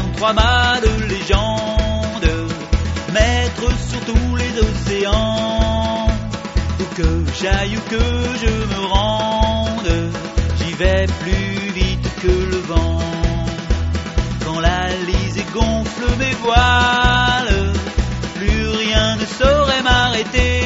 trois mâts de légende, maître sur tous les océans. Où que j'aille, où que je me rende, j'y vais plus vite que le vent. Quand l'Alizé gonfle mes voiles, plus rien ne saurait m'arrêter.